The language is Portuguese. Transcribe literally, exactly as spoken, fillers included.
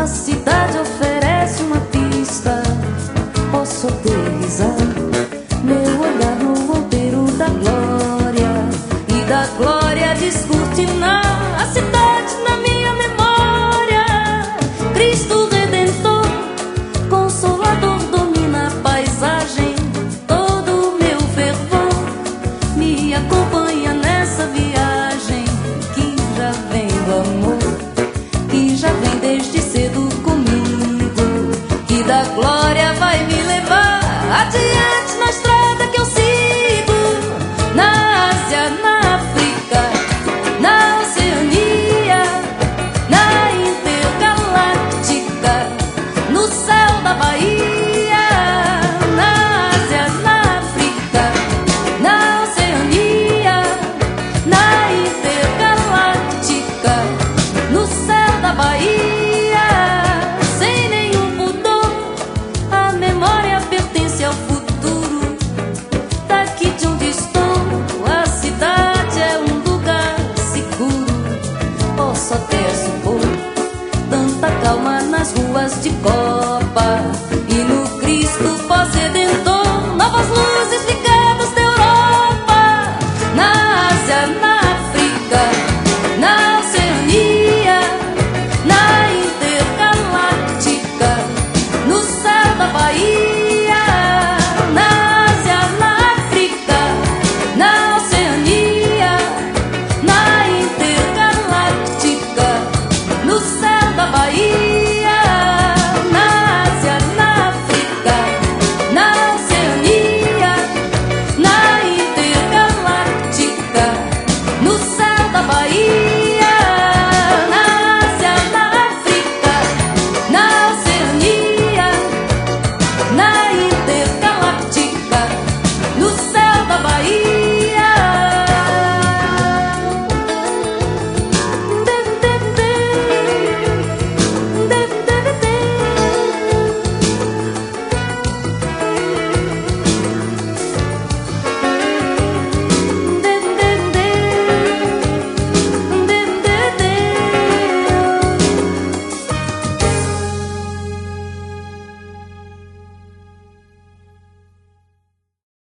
A cidade oferece uma pista, posso aterrissar meu olhar no roteiro da glória e da glória descortinar a cidade na minha memória. Cristo Redentor, Consolador, domina a paisagem, todo o meu fervor me acompanha nessa viagem que já vem do amor, que já vem desde cedo comigo, que da glória vai me levar adiante na estrada que eu sigo, na Ásia, na África, na Oceania, na Intergaláctica, no céu da Bahia. Na Ásia, na África, na Oceania, na Intergaláctica, no céu da Bahia. Sem nenhum pudor, a memória pertence ao futuro. Daqui de onde estou, a cidade é um lugar seguro. Posso até supor tanta calma nas ruas de Copa,